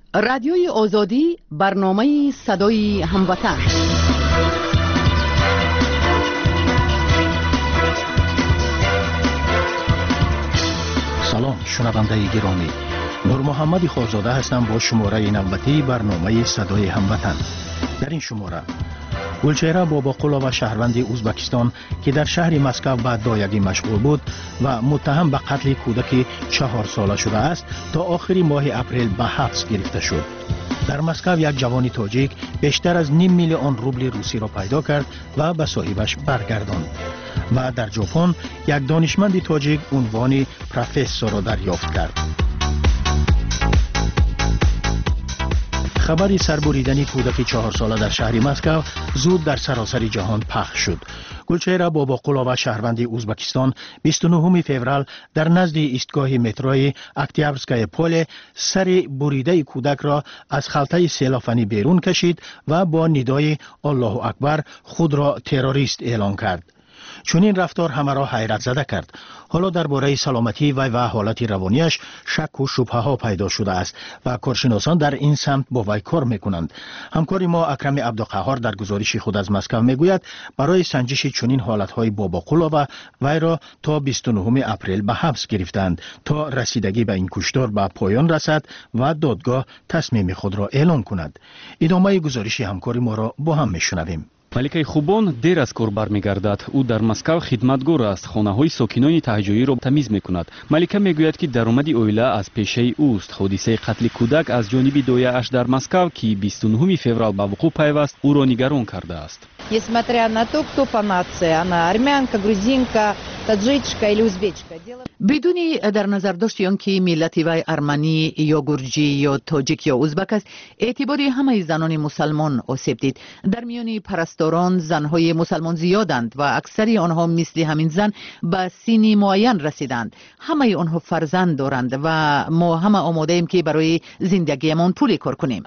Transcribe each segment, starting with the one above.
رادیوی آزادی برنامه صدای هموطن. سلام شنونده گرامی، نور محمد خورزاده هستم با شماره نوبتی برنامه صدای هموطن. در این شماره گلچهره باباقولا و شهروند ازبکستان که در شهر مسکو به دایگی مشغول بود و متهم به قتل کودک 4 ساله شده است تا آخر ماه اپریل به حبس گرفته شد. در مسکو یک جوان تاجیک بیشتر از 500,000 روبل روسی را پیدا کرد و به صاحبش برگرداند. و در ژاپن یک دانشمند تاجیک عنوان پروفسور را دریافت کرد. خبری سربریدن کودک 4 ساله در شهر مسکو زود در سراسر جهان پخش شد. گلچهره باباقولا و شهروند ازبکستان 29 فوریه در نزد ایستگاه متروی اکتیابرسکای پل سر بریده کودک را از خلطه سیلافنی بیرون کشید و با ندای الله اکبر خود را تروریست اعلام کرد. چون این رفتار همه را حیرت زده کرد. حالا درباره سلامتی و حالت روانیش شک و شبهه ها پیدا شده است و کارشناسان در این سمت با وی کار میکنند. همکار ما اکرم عبدالقهار در گزارش خود از مسکو میگوید برای سنجش چنین حالت های باباقولا و وی را تا 29 اپریل به حبس گرفتند تا رسیدگی به این کشتار به پایان رسد و دادگاه تصمیم خود را اعلام کند. ادامه گزارش همکار ما را با هم میشنویم. маликаи хубон дер аз кор бармегардад. ӯ дар маскав хидматгор аст. хонаҳои сокинони таҳҷоиро тамиз мекунад. малика мегӯяд ки даромади оила аз пешаи ӯст. ҳодисаи қатли кӯдак аз ҷониби дояаш дар маскав ки 29 феврал ба вуқӯъ пайваст ӯро нигарон кардааст. Несмотря на то, кто по нации, она армянка, грузинка, таджичка или узбечка. بدون در نظر داشت که ملت وی ارمنی یا گرجی یا تاجیک یا ازبک است، اعتباری همه زنان مسلمان آسیب دید. در میان پرستاران زنهای مسلمان زیادند و اکثری آنها مثل همین زن به سنی معین رسیدند. همه آنها فرزند دارند و ما همه آماده ایم که برای زندگیمان پولی کار کنیم.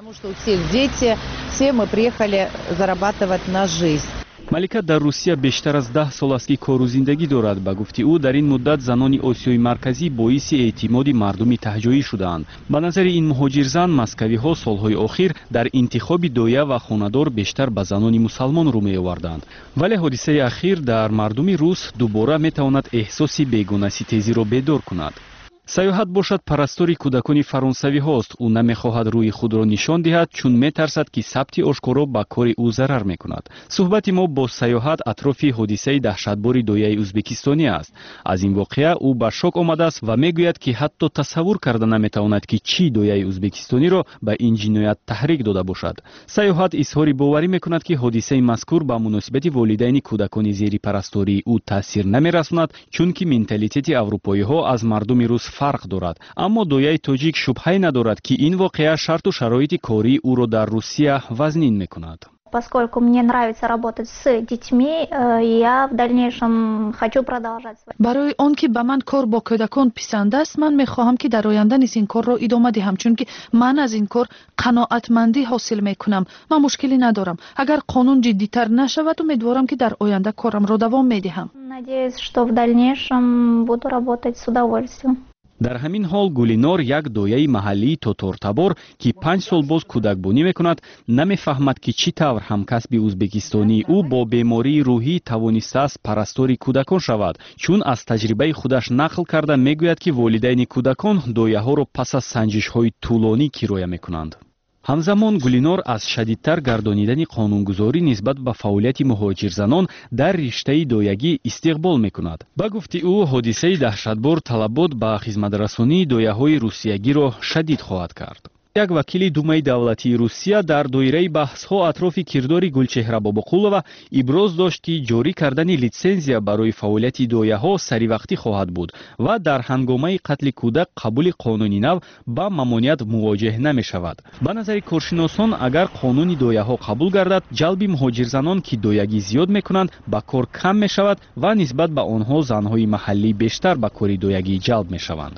малика дар русия бештар аз 10 сол аст ки кору зиндагӣ дорад. ба гуфти ӯ дар ин муддат занони осиёи марказӣ боиси эътимоди мардуми таҳҷоӣ шудаанд. ба назари ин муҳоҷирзан маскавиҳо солҳои охир дар интихоби доя ва хонадор бештар ба занони мусалмон рӯ меоварданд. вале ҳодисаи ахир дар мардуми рус дубора метавонад эҳсоси бегонаситезиро бедор кунад. саёҳат бошад парастори кӯдакони фаронсавиҳост. ӯ намехоҳад рӯи худро нишон диҳад, чун метарсад ки сабти ошкоро ба кори ӯ зарар мекунад. суҳбати мо бо саёҳат атрофи ҳодисаи таҳшатбори дояи ӯзбекистонӣ аст. аз ин воқеа ӯ ба шок омадааст ва мегӯяд ки ҳатто тасаввур карда наметавонад ки чӣ дояи ӯзбекистониро ба ин ҷиноят таҳрик дода бошад. саёҳат изҳори боварӣ мекунад ки ҳодисаи мазкур ба муносибати волидайни кӯдакони зери парастории ӯ таъсир намерасонад, чунки менталитети аврупоиҳо аз мардуми рус фарқ дорад. аммо дояи тоҷик шубҳае надорад ки ин воқеа шарту шароити кории ӯро дар Русия вазнин мекунад. Поскольку мне нравится работать с детьми, я в дальнейшем хочу продолжать. برای آن که به من کار با کودکان پسند است، من میخواهم که در آینده نیز این کار را ادامه دهم، چون که من از این کار قناعتمندی حاصل میکنم. من مشکلی ندارم. اگر قانون جدی‌تر نشود، امیدوارم که در آینده کارم را دوام میدهم. Надеюсь, что в дальнейшем буду работать с удовольствием. дар ҳамин ҳол гулинор як дояи маҳаллии тотортабор ки 5 сол боз кӯдакбонӣ мекунад намефаҳмад ки чӣ тавр ҳамкасби ӯзбекистонии ӯ бо бемории рӯҳӣ тавонистааст парастори кӯдакон шавад, чун аз таҷрибаи худаш нақл карда мегӯяд ки волидайни кӯдакон дояҳоро пас аз санҷишҳои тӯлонӣ кироя мекунанд. ҳамзамон гулинор аз шадидтар гардонидани қонунгузорӣ нисбат ба фаъолияти муҳоҷирзанон дар риштаи доягӣ истиқбол мекунад. ба гуфти ӯ ҳодисаи таҳшатбор талабот ба хизматрасонии дояҳои русиягиро шадид хоҳад кард. як вакили думаи давлатии Русия дар доираи баҳсҳо атрофи кирдори Гулчеҳра Бобоқулова иброз дошт ки ҷорӣ кардани литсензия барои фаъолияти дояҳо саривақтӣ хоҳад буд ва дар ҳангомаи қатли кӯдак қабули қонуни нав ба мамоният мувоҷеҳ намешавад. ба назари коршиносон агар қонуни дояҳо қабул гардад, ҷалби муҳоҷирзанон ки доягӣ зиёд мекунанд ба кор кам мешавад ва нисбат ба онҳо занҳои маҳаллӣ бештар ба кори доягӣ ҷалб мешаванд.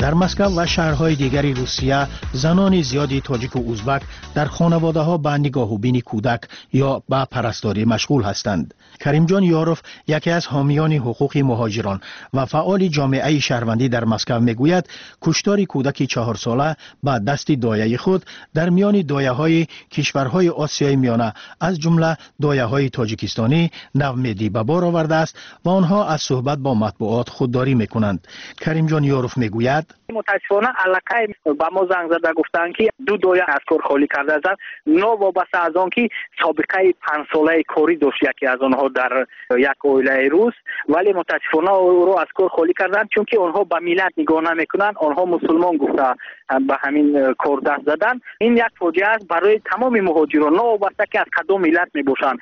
در مسکو و شهرهای دیگری روسیه زنان زیادی تاجیک و ازبک در خانواده ها به نگاه و بین کودک یا به پرستاری مشغول هستند. کریم جان یاروف یکی از حامیان حقوق مهاجران و فعال جامعه شهروندی در مسکو میگوید کشتار کودک 4 ساله به دست دایه خود در میان دایه های کشورهای آسیای میانه از جمله دایه های تاجیکستانی نومیدی به بار آورده است و آنها از صحبت با مطبوعات خودداری میکنند. کریم جان یاروف میگوید متاسفانه علاقه با ما زنگ زده گفتند که 2 دایه از کار خالی کرده اند. نوابسته از آن که سابقه 5 ساله کاری داشت یکی از آنها در یک اویله روس، ولی متاسفانه او را از کار خالی کردند چون که آنها به ملت نگاه نمیکنند، آنها مسلمان گفته به همین کار دست زدند. این یک فاجعه است برای تمام مهاجران نوابسته که از کدام ملت میباشند.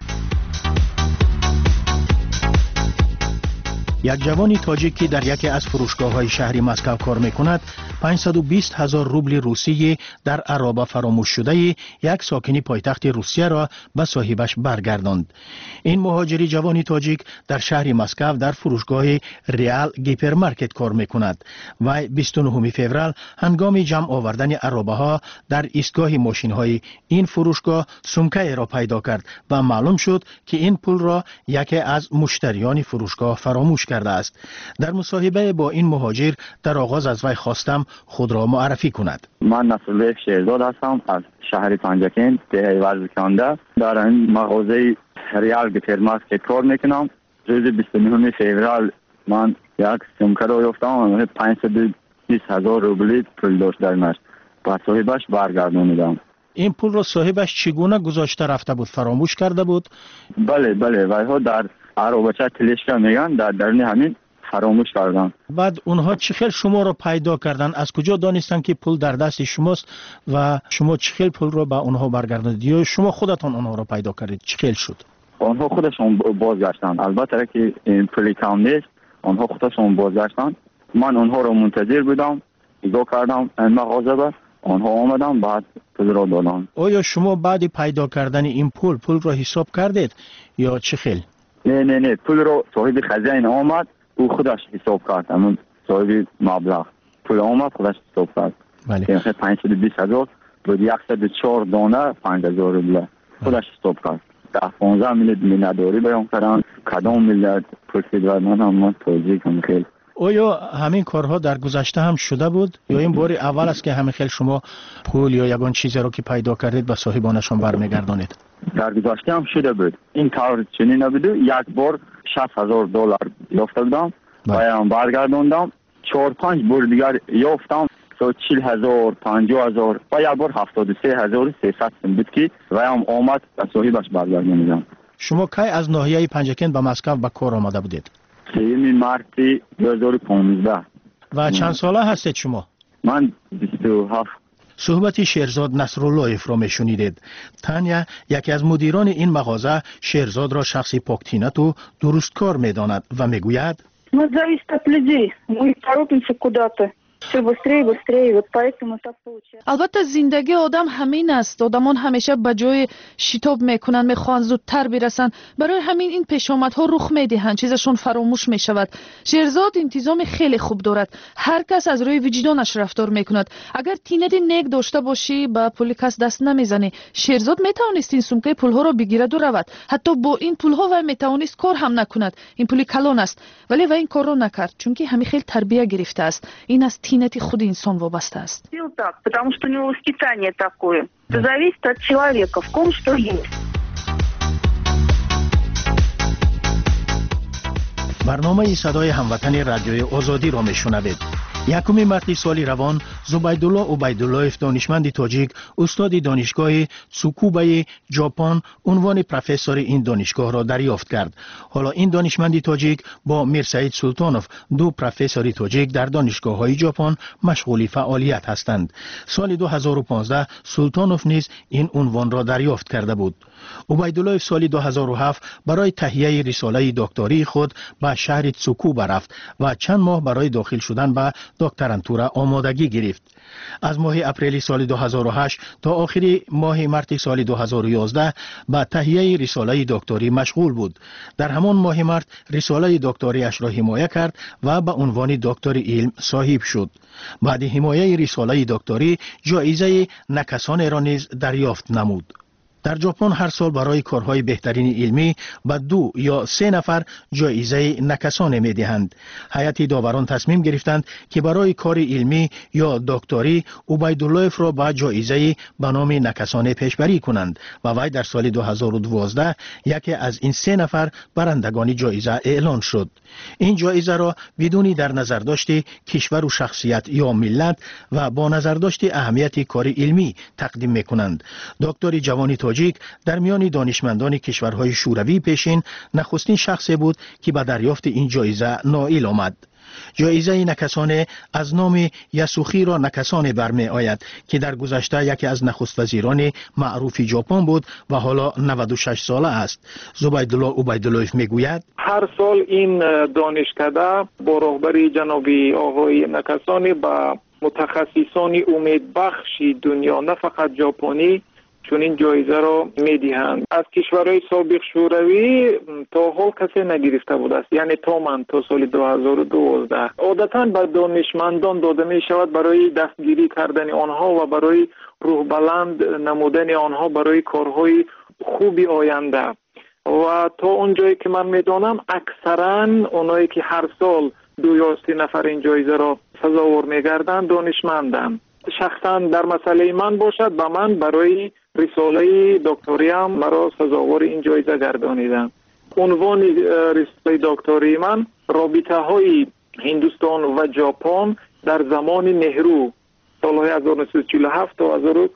یک جوانی تاجیک که در یکی از فروشگاه‌های شهری مسکو کار می‌کند 520,000 روبل روسی در عرابه فراموش شده یک ساکنی پایتخت روسیه را به صاحبش برگرداند. این مهاجری جوانی تاجیک در شهر مسکو در فروشگاه ریال گیپرمارکت کار می‌کند و 29 فوریه هنگام جمع آوردن عرابه‌ها در ایستگاه ماشین‌های این فروشگاه سمکه را پیدا کرد و معلوم شد که این پول را یکی از مشتریان فروشگاه فراموش کرده است. در مصاحبه با این مهاجر در آغاز از وی خواستم خود را معرفی کند. من نصرالله شیرزاد هستم از شهر پنجکین دهه ورزکنده. در این مغازه ریال گیپرمارکت کار میکنم. روز 29 فوریه من یک سمکه را یافتم 520,000 روبل پول داشت در مش. با صاحبش برگردانیدم. این پول را صاحبش چگونه گذاشته رفته بود؟ فراموش کرده بود؟ بله ویها در عربچه تلشکا میگن در درون همین فراموش کردن. بعد اونها چه خیلی شما را پیدا کردن؟ از کجا دانستن که پول در دست شماست و شما چه خیلی پول را به اونها برگرداندید یا شما خودتان اونها را پیدا کردید؟ چه خیلی شد؟ آنها خودشون بازگشتن. البته که این پولی کم نیست، آنها خودشون بازگشتن. من اونها را منتظر بودم، نگاه کردم این مغازه با آنها آمدن بعد پول را دادن. آیا شما بعد پیدا کردن این پول را حساب کردید یا چه خیلی؟ نه پول رو صاحب خزانه آمد او خودش حساب کرد. همون صاحب مبلغ پول آمد خودش حساب کرد. بله. 520,000 بود 104 دانه 5,000 روبل خودش حساب کرد. 15 میلیون نداری بیان کردن کدام ملت پرسید و من توضیح کنم. خیلی آیا همین کارها در گذشته هم شده بود یا این بار اول است که همین خیلی شما پول یا یگان چیزی رو که پیدا کردید به صاحبانشان برمیگردانید؟ در گذشته هم شده بود. این کار چنین نبود. یک بار 60,000 دلار یافته بودم و برگرداندم. 4-5 بار دیگر یافتم 40,000 50,000 و یک بار 73,300 بود که ویم آمد و صاحبش برگرداندم. شما کی از ناحیه پنجکین به مسکو به کار آمده بودید؟ 3 مارس 2015. و چند ساله هستید شما؟ من 27. صحبت شیرزاد نصرالله را میشنیدید. تانیا یکی از مدیران این مغازه شیرزاد را شخصی پاکتینت و درستکار میداند و میگوید Мы зависит от людей. Мы торопимся куда-то. Все быстрее, вот поэтому так получается. البته زندگی آدم همین است. آدمان همیشه به جای شتاب میکنن، میخوان زودتر برسن. برای همین این پیشامدها رخ میدهند، چیزشون فراموش میشود. شیرزاد انتظام خیلی خوب دارد. هر کس از روی وجدانش رفتار میکند. اگر تینت نیک داشته باشی با پول کس دست نمیزنی. شیرزاد میتوانست این سمکه پولها را بگیرد و رود. حتی با این پولها و میتوانست کار هم نکند. این پول کلان است. ولی و این کار را نکرد چون که همین خیلی تربیت گرفته است. این از تینتی خود انسان وابسته است. Так, потому что у него воспитание такое. Это зависит от человека, в ком что есть. برنامه صدای هموطن رادیوی آزادی را میشنوید. 1 مارس سال روان زبیدالله عبیداللهف دانشمند تاجیک استاد دانشگاه تسوکوبه ژاپن عنوان پروفسور این دانشگاه را دریافت کرد. حالا این دانشمند تاجیک با میرسعید سلطانوف 2 پروفسور تاجیک در دانشگاه‌های ژاپن مشغول فعالیت هستند. سال 2015 سلطانوف نیز این عنوان را دریافت کرده بود. عبیدالله سال 2007 برای تهیه رساله دکتری خود به شهر تسوکوبه رفت و چند ماه برای داخل شدن به دکترانتورا آمادگی گرفت. از ماه اپریل سال 2008 تا آخر ماه مارس سال 2011 به تهیه رساله دکتری مشغول بود. در همان ماه مارس رساله دکتریش را حمایت کرد و به عنوان دکتر علم صاحب شد. بعد حمایت رساله دکتری جایزه نکسان را نیز دریافت نمود. در ژاپن هر سال برای کارهای بهترین علمی به 2 یا 3 نفر جایزه نکسان می دهند. هیئت داوران تصمیم گرفتند که برای کار علمی یا دکتری عبیداللهف را به جایزه به نام نکسان پیشبری کنند و وی در سال 2012 یکی از این 3 نفر برندگان جایزه اعلان شد. این جایزه را بدون در نظر داشت کشور و شخصیت یا ملت و با نظر داشت اهمیت کار علمی تقدیم می کنند. دکتر جوانی تاجیک در میان دانشمندان کشورهای شوروی پیشین نخستین شخصی بود که به دریافت این جایزه نائل آمد. جایزه نکسان از نام یاسوخیرو نکسان برمی آید که در گذشته یکی از نخست وزیران معروف ژاپن بود و حالا 96 ساله است. زبیدالله عبیداللهف میگوید هر سال این دانشکده با رهبری جنابی آقای نکسانی با متخصصان امیدبخش دنیا نه فقط ژاپنی چون این جایزه را میدهند. از کشورهای سابق شوروی تا حال کسی نگرفته بود است، یعنی تا من تا سال 2012. عادتا به دانشمندان داده می شود برای دستگیری کردن آنها و برای روح بلند نمودن آنها برای کارهای خوبی آینده. و تا اونجایی که من میدانم اکثرا اونایی که هر سال 2 یا 3 نفر این جایزه را سزاوار میگردند دانشمندند. شخصا در مسئله من باشد به من برای رساله دکتری هم مرا سزاوار این جایزه گردانیدند. عنوان رساله دکتری من رابطه های هندوستان و ژاپن در زمان نهرو سالهای 1947 تا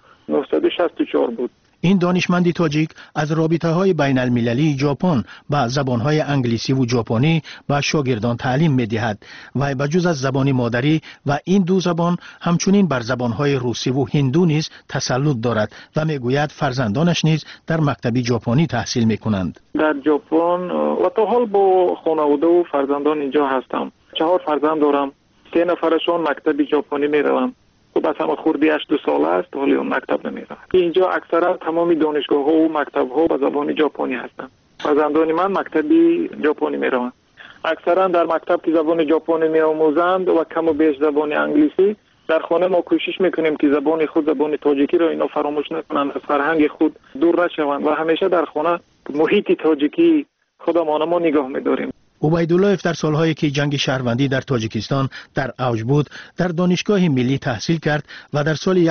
1964 بود. این دانشمند تاجیک از رابطه‌های بین المللی ژاپن با زبان‌های انگلیسی و ژاپنی به شاگردان تعلیم می‌دهد و بجز از زبان مادری و این 2 زبان همچنین بر زبان‌های روسی و هندو نیز تسلط دارد و می‌گوید فرزندانش نیز در مکتب ژاپنی تحصیل می‌کنند. در ژاپن و تا حال با خانواده و فرزندان اینجا هستم. 4 فرزند دارم. 3 نفرشون مکتب ژاپنی می‌روند. خب از همه خوردی 8 ساله است ولی اون مکتب نمیره. اینجا اکثرا تمام دانشگاه ها و مکتب ها به زبان ژاپنی هستند. فرزندان من مکتبی ژاپنی میروند. اکثرا در مکتب که زبان ژاپنی میآموزند و کم و بیش زبان انگلیسی. در خانه ما کوشش میکنیم که زبان خود زبان تاجیکی را اینا فراموش نکنند، از فرهنگ خود دور نشوند و همیشه در خانه محیط تاجیکی خودمان ما نگاه میداریم. عبیداللهف در سالهایی که جنگ شهروندی در تاجیکستان در اوج بود در دانشگاه ملی تحصیل کرد و در سال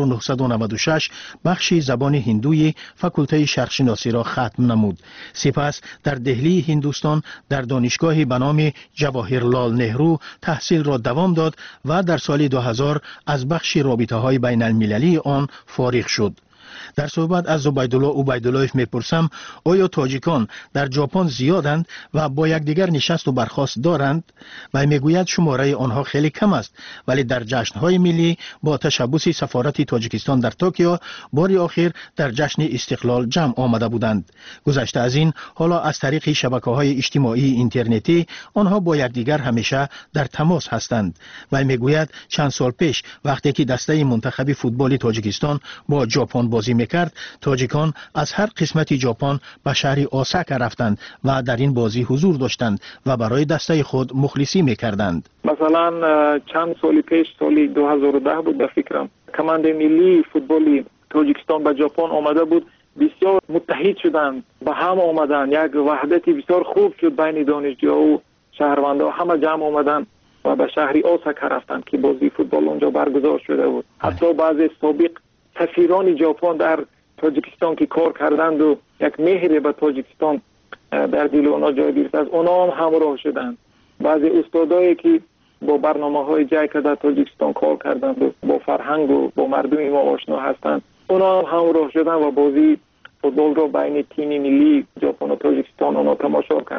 1996 بخش زبان هندوی فاکولته شرقشناسی را ختم نمود. سپس در دهلی هندوستان در دانشگاهی به نام جواهرلال نهرو تحصیل را دوام داد و در سال 2000 از بخش رابطه‌های بین المللی آن فارغ شد. در صحبت از زبیدالله عبیداللهف میپرسم آیا تاجیکان در ژاپن زیادند و با یکدیگر نشست و برخاست دارند؟ و میگوید شماره آنها خیلی کم است ولی در جشن‌های ملی با تشبث سفارت تاجیکستان در توکیو بار آخر در جشن استقلال جمع آمده بودند. گذشته از این حالا از طریق شبکه‌های اجتماعی اینترنتی آنها با یکدیگر همیشه در تماس هستند. و میگوید چند سال پیش وقتی که دسته منتخب فوتبال تاجیکستان با ژاپن بازی میکرد تاجیکان از هر قسمت ژاپن به شهر اوساکا رفتند و در این بازی حضور داشتند و برای دسته خود مخلصی میکردند. مثلا چند سال پیش سال 2010 بود به فکرم کماند ملی فوتبالی تاجیکستان به ژاپن آمده بود. بسیار متحد شدند به هم آمدند. یک وحدتی بسیار خوب شد بین دانشجوها و شهروندان. همه جمع آمدند و به شهر اوساکا رفتند که بازی فوتبال اونجا برگزار شده بود. حتی بعضی سابق سفیران ژاپن در تاجیکستان که کار کردند و یک مهر به تاجیکستان در دل اونا جای گرفت از اونا هم همراه شدند. بعضی استادایی که با برنامه‌های جایکا در تاجیکستان کار کردند و با فرهنگ و با مردم ما آشنا هستند اونا هم همراه شدند و بازی فوتبال را بین تیم ملی ژاپن و تاجیکستان اونا تماشا کردند.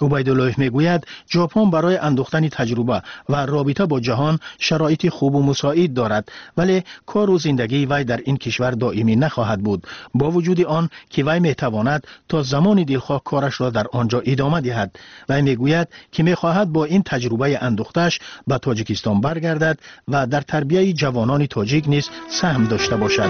عبیدالله میگوید ژاپن برای اندوختن تجربه و رابطه با جهان شرایط خوب و مساعد دارد، ولی کار و زندگی وی در این کشور دائمی نخواهد بود. با وجود آن که وی میتواند تا زمان دلخواه کارش را در آنجا ادامه دهد. وی میگوید که میخواهد با این تجربه اندوختش به تاجیکستان برگردد و در تربیت جوانان تاجیک نیز سهم داشته باشد.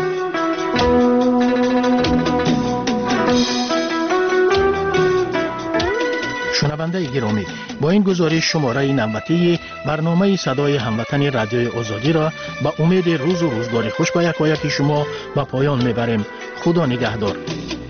شنونده گرامی، با این گزارش شماره نوبتی برنامه صدای هموطن رادیوی آزادی را به امید روز و روزگار خوش به یکایک شما به پایان میبریم. خدا نگهدار.